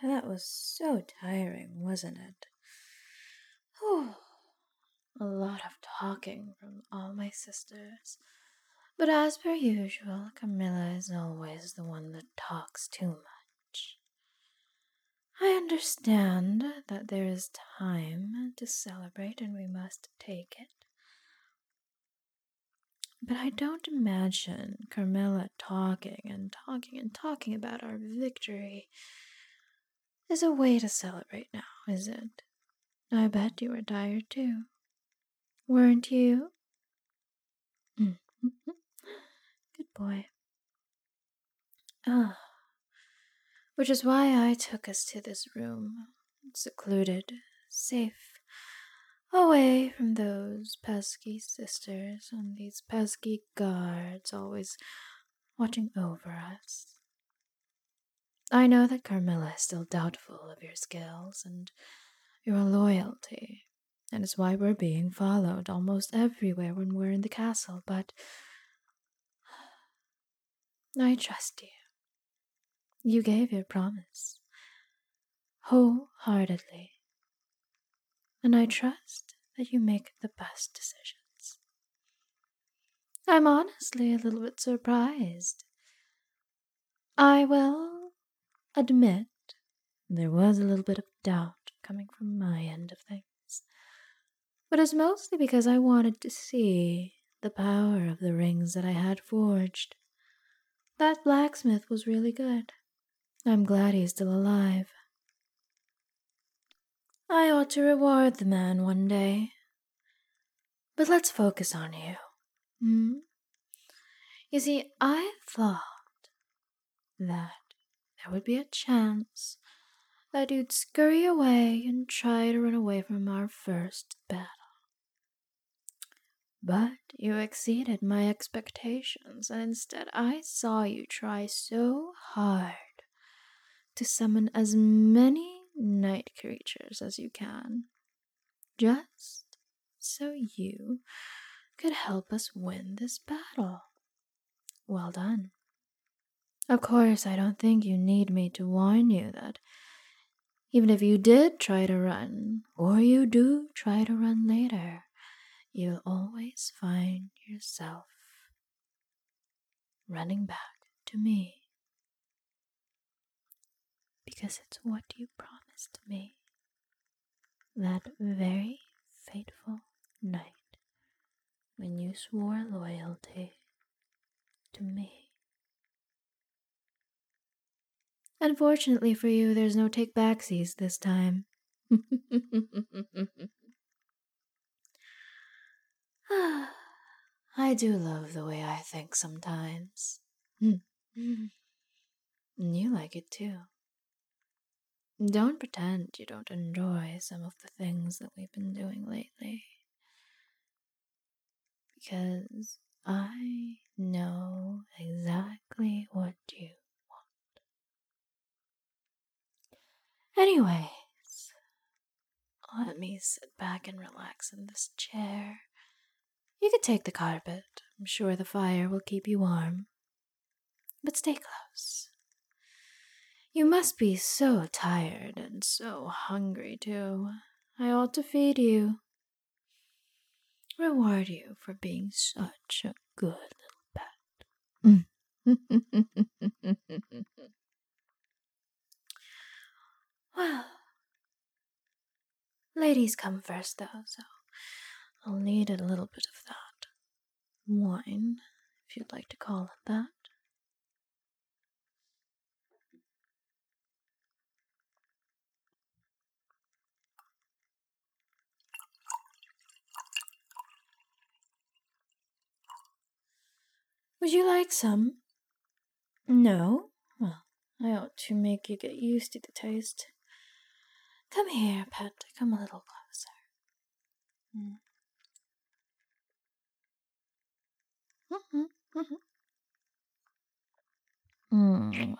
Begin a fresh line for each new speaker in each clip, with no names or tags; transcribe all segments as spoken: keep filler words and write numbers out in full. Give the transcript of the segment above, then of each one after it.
that was so tiring, wasn't it? Whew. A lot of talking from all my sisters. But as per usual, Camilla is always the one that talks too much. I understand that there is time to celebrate and we must take it. But I don't imagine Carmilla talking and talking and talking about our victory is a way to celebrate now, is it? I bet you were tired too. Weren't you? Good boy. Ah, which is why I took us to this room, secluded, safe, away from those pesky sisters and these pesky guards always watching over us. I know that Carmilla is still doubtful of your skills and your loyalty, and it's why we're being followed almost everywhere when we're in the castle, but I trust you. You gave your promise wholeheartedly, and I trust that you make the best decisions. I'm honestly a little bit surprised. I will admit there was a little bit of doubt coming from my end of things, but it's mostly because I wanted to see the power of the rings that I had forged. That blacksmith was really good. I'm glad he's still alive. I ought to reward the man one day. But let's focus on you. Hmm? You see, I thought that there would be a chance that you'd scurry away and try to run away from our first battle. But you exceeded my expectations, and instead I saw you try so hard to summon as many night creatures as you can, just so you could help us win this battle. Well done. Of course, I don't think you need me to warn you that even if you did try to run, or you do try to run later, you'll always find yourself running back to me. Because it's what you promised me that very fateful night when you swore loyalty to me. Unfortunately for you, there's no take backsies this time. I do love the way I think sometimes. And you like it too. Don't pretend you don't enjoy some of the things that we've been doing lately. Because I know exactly what you want. Anyways, let me sit back and relax in this chair. You could take the carpet. I'm sure the fire will keep you warm. But stay close. You must be so tired and so hungry, too. I ought to feed you. Reward you for being such a good little pet. Well, ladies come first, though, so I'll need a little bit of that wine, if you'd like to call it that. Would you like some? No? Well, I ought to make you get used to the taste. Come here, pet. Come a little closer. Mm. Mm-hmm, mm-hmm. Mm.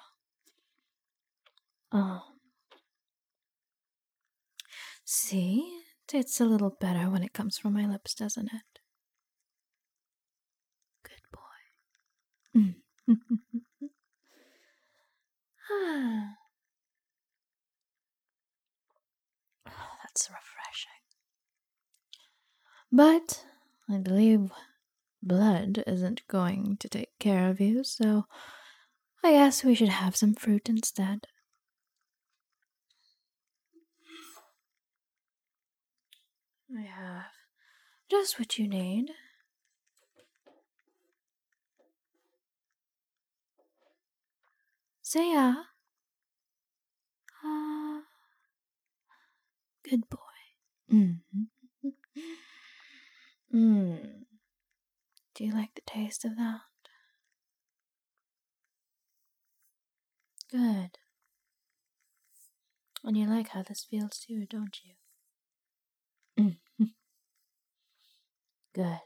Oh. See? It's a little better when it comes from my lips, doesn't it? Good boy. Mm. Ah. But I believe blood isn't going to take care of you, so I guess we should have some fruit instead. I have just what you need. Say yeah. Ah, good boy. Mm-hmm. Mm. Do you like the taste of that? Good. And you like how this feels too, don't you? Mm. Good.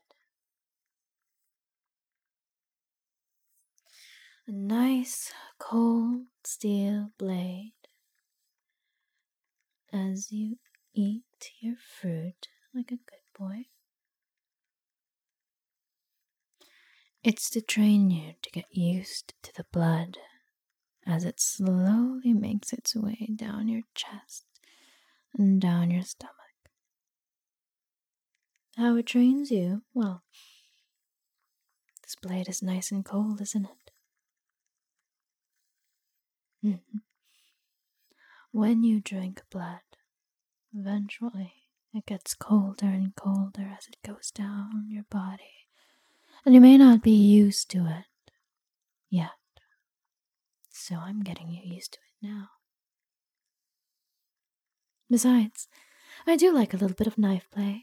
A nice cold steel blade as you eat your fruit like a good boy. It's to train you to get used to the blood as it slowly makes its way down your chest and down your stomach. How it trains you? Well, this blade is nice and cold, isn't it? Mm-hmm. When you drink blood, eventually it gets colder and colder as it goes down your body, and you may not be used to it yet. So I'm getting you used to it now. Besides, I do like a little bit of knife play.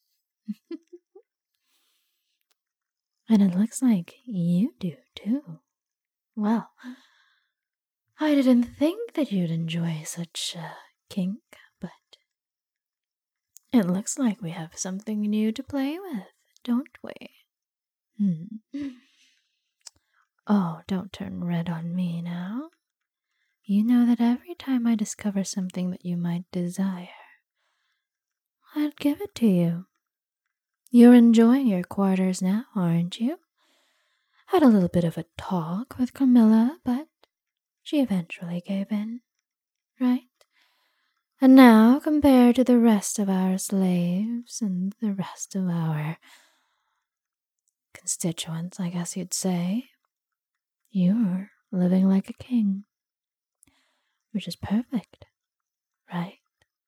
And it looks like you do too. Well, I didn't think that you'd enjoy such a kink, but it looks like we have something new to play with, don't we? Hmm. Oh, don't turn red on me now. You know that every time I discover something that you might desire, I'd give it to you. You're enjoying your quarters now, aren't you? Had a little bit of a talk with Camilla, but she eventually gave in, right? And now, compared to the rest of our slaves and the rest of our constituents, I guess you'd say, you're living like a king, which is perfect, right?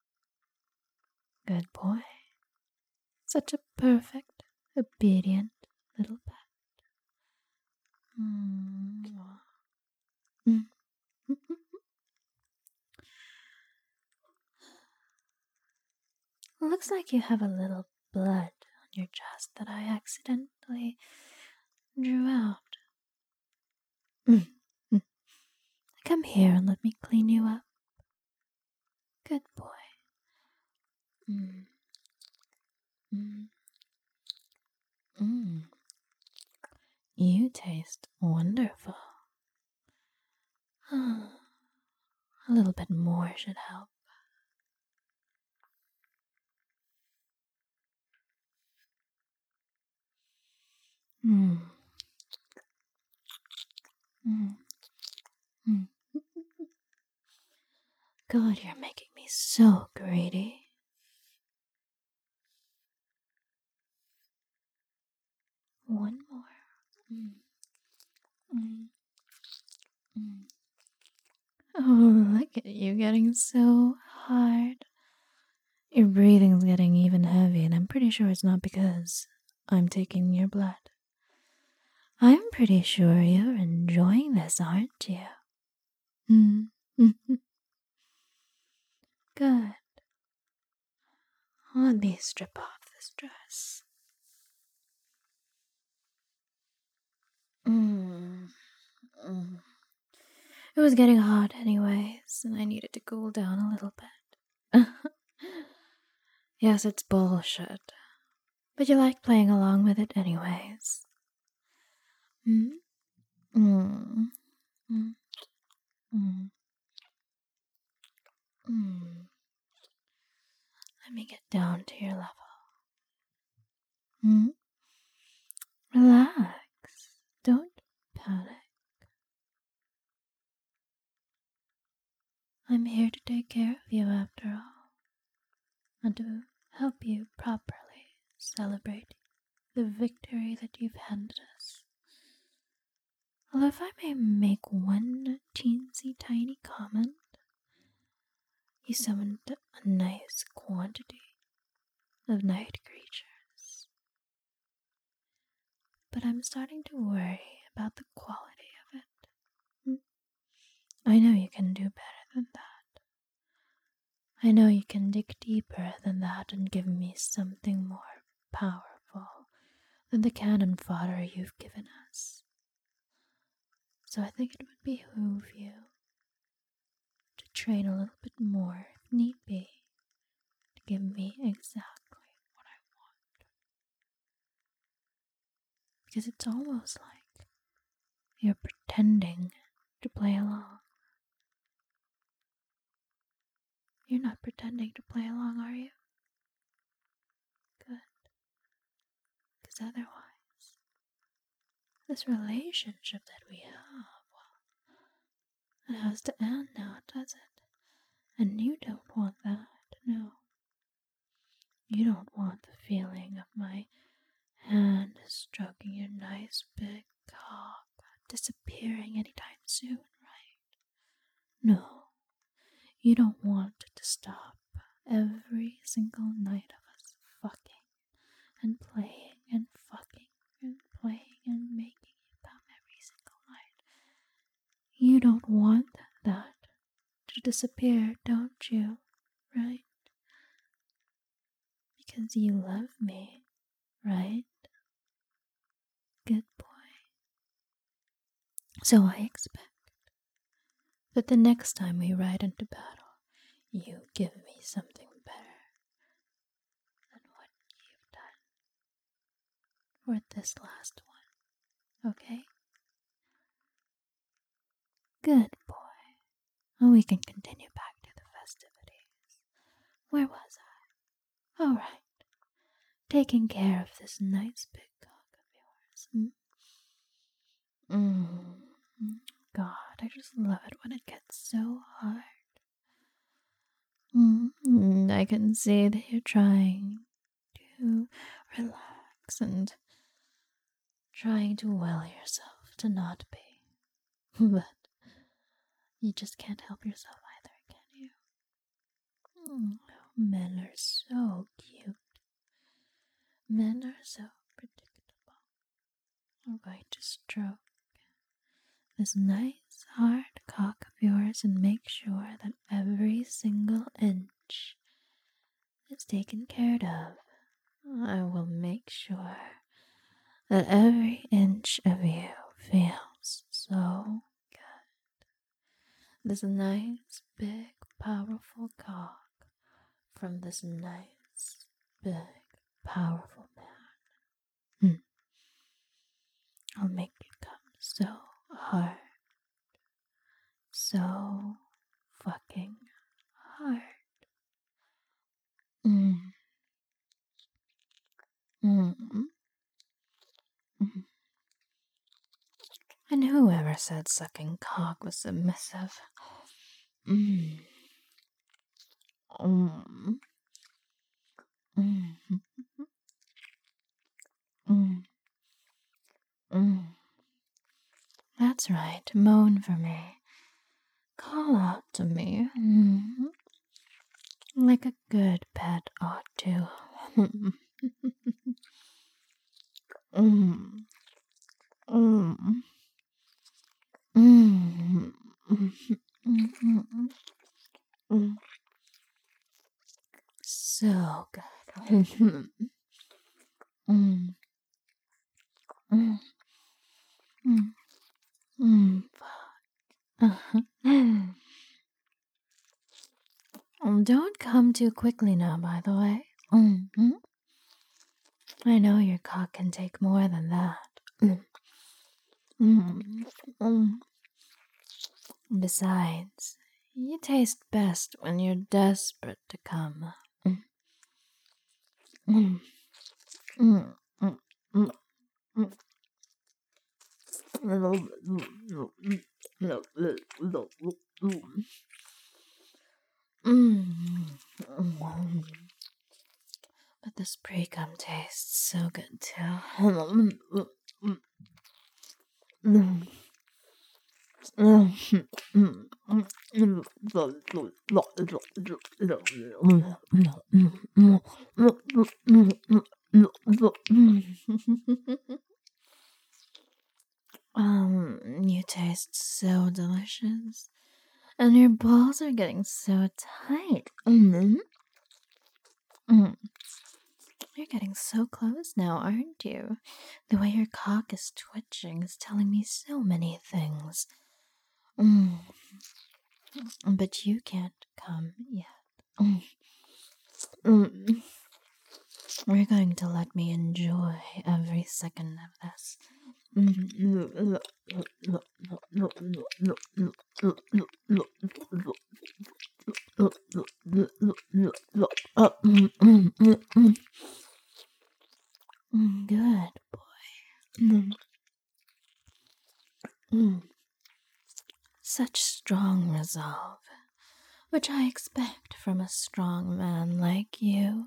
Good boy. Such a perfect, obedient little pet. Mm. Mm. Looks like you have a little blood on your chest that I accidentally drew out. Mm. Mm. Come here and let me clean you up. Good boy. Mm. Mm. Mm. You taste wonderful. A little bit more should help. Mm. Mm. Mm. God, you're making me so greedy. One more. Mm. Mm. Mm. Oh, look at you getting so hard. Your breathing's getting even heavy, and I'm pretty sure it's not because I'm taking your blood. I'm pretty sure you're enjoying this, aren't you? Mm. Good. Let me strip off this dress. Mm. Mm. It was getting hot anyways, and I needed to cool down a little bit. Yes, it's bullshit. But you like playing along with it anyways. Hmm? Mm. Mm. Mm. Mm. Let me get down to your level. Hmm? Relax. Don't panic. I'm here to take care of you after all, and to help you properly celebrating the victory that you've handed us. Although if I may make one teensy tiny comment, you summoned a nice quantity of night creatures. But I'm starting to worry about the quality of it. Hmm? I know you can do better than that. I know you can dig deeper than that and give me something more powerful than the cannon fodder you've given us. So I think it would behoove you to train a little bit more if need be to give me exactly what I want. Because it's almost like you're pretending to play along. You're not pretending to play along, are you? Good. Because otherwise, this relationship that we have, well, it has to end now, does it? And you don't want that, no. You don't want the feeling of my hand stroking your nice big cock disappearing anytime soon, right? No, you don't want it to stop every single night of us fucking and playing and fucking and playing and making you come every single night. You don't want that to disappear, don't you? Right? Because you love me, right? Good boy. So I expect that the next time we ride into battle, you give me something better than what you've done for this last one, okay? Good boy. Oh, we can continue back to the festivities. Where was I? All right. Taking care of this nice big cock of yours. Hmm? Mm. God, I just love it when it gets so hard. Mm. I can see that you're trying to relax and trying to will yourself to not be. But you just can't help yourself either, can you? Mm. Men are so cute. Men are so predictable. I'm going to stroke this nice hard cock of yours and make sure that every single inch is taken care of. I will make sure that every inch of you feels so good. This nice, big, powerful cock from this nice, big, powerful man. Hmm. I'll make you come so hard. So fucking hard. Mm. Mm. Mm. And whoever said sucking cock was submissive? Mm. Mm. Mm. Mm. Mm. That's right, moan for me. Call out to me. Mm. Like a good pet ought to. Mm. Mm. Mm. Mm. Mm. Mm. So good. Mm. Mm. Mm. Mm. Uh-huh. Um, don't come too quickly now, by the way. Mm-hmm. I know your cock can take more than that. Mm. Mm. Mm. Besides, you taste best when you're desperate to come. Mm. Mm. Mm. Mm. Mm. Mm. Mm. But This pre-cum tastes so good too. Um, you taste so delicious. And your balls are getting so tight. Mm. Mm. You're getting so close now, aren't you? The way your cock is twitching is telling me so many things. Mm. But you can't come yet. Mm. Mm. We're going to let me enjoy every second of this. Good boy. Such strong resolve, which I expect from a strong man like you.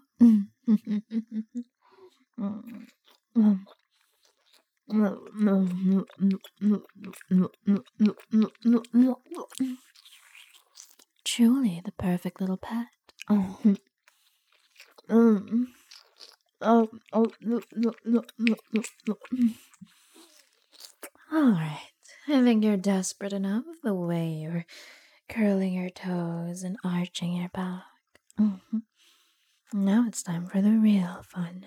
Truly the perfect little pet. Alright, I think you're desperate enough the way you're curling your toes and arching your back. Mm-hmm. Now it's time for the real fun.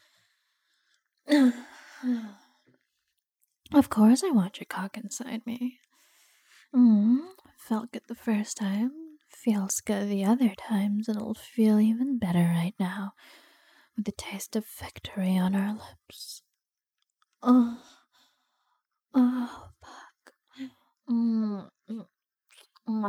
Of course I want your cock inside me. Mm, felt good the first time, feels good the other times, and it'll feel even better right now with the taste of victory on our lips. Oh, oh, fuck. Mm, mm, mm.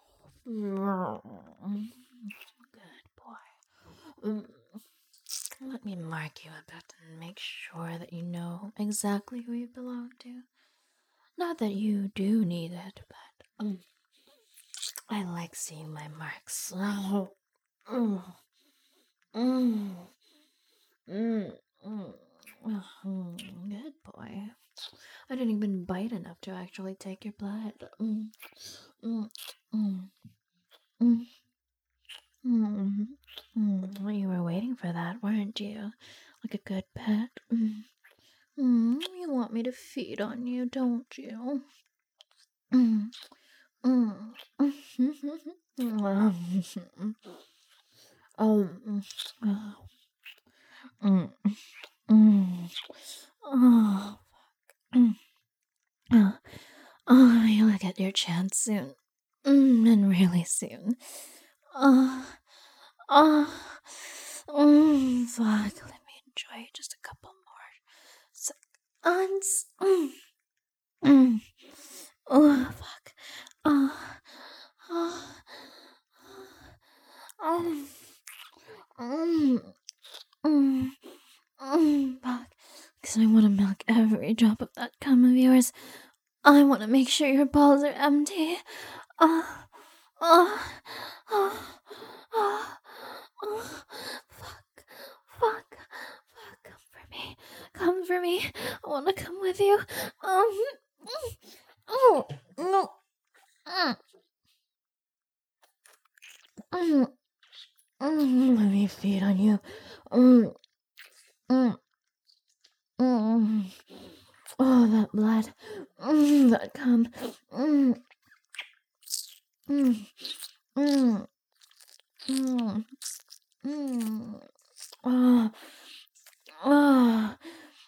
Good boy. Mm. Let me mark you a bit and make sure that you know exactly who you belong to. Not that you do need it, but um, I like seeing my marks. Oh, mm, mm, mm, mm. Oh, good boy. I didn't even bite enough to actually take your blood. Mm, mm, mm, mm, mm, mm. You were waiting for that, weren't you? Like a good pet. Mm. Mm, you want me to feed on you, don't you? Mm, mm. um, mm, mm. Oh, mm. Oh, oh, you'll get your chance soon. Mm, and really soon. Oh, oh, mm, fuck. Let me enjoy just a couple more seconds. Mm, mm. Oh, fuck. Oh, oh, oh, mm, mm, mm, fuck. Because I want to milk every drop of that cum of yours. I want to make sure your balls are empty. Oh, oh, oh, oh, oh, fuck, fuck, fuck. Come for me. Come for me. I want to come with you. Um, oh, no. Mm, mm, mm, let me feed on you. Mm, mm, mm. Oh, that blood. Mm, that cum. Mm, mm, mm, mm, mm. Oh, oh.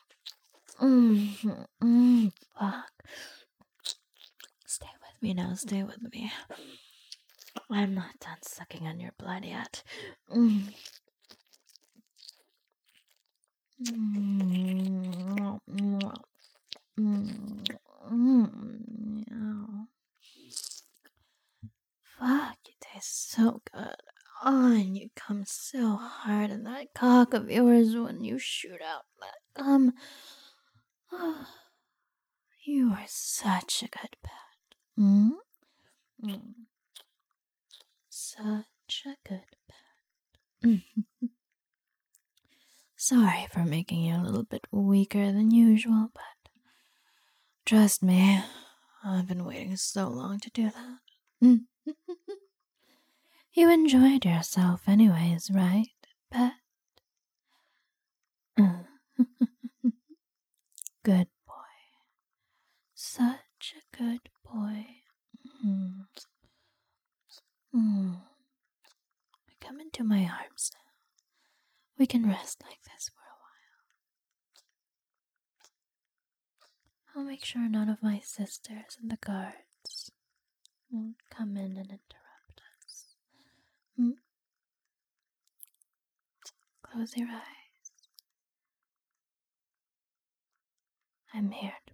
Mm, mm, fuck. Stay with me now, stay with me. I'm not done sucking on your blood yet. Mm. Mm, mm, mm, mm. Fuck, you taste so good. Oh, and you come so hard in that cock of yours when you shoot out that cum. Oh, you are such a good pet. Mm? Mm. Such a good pet. Sorry for making you a little bit weaker than usual, but trust me, I've been waiting so long to do that. You enjoyed yourself anyways, right, pet? Good boy. Such a good boy. Mm. Mm. Come into my arms now. We can rest like this for a while. I'll make sure none of my sisters and the guards won't come in and interrupt us. Hmm? Close your eyes. I'm here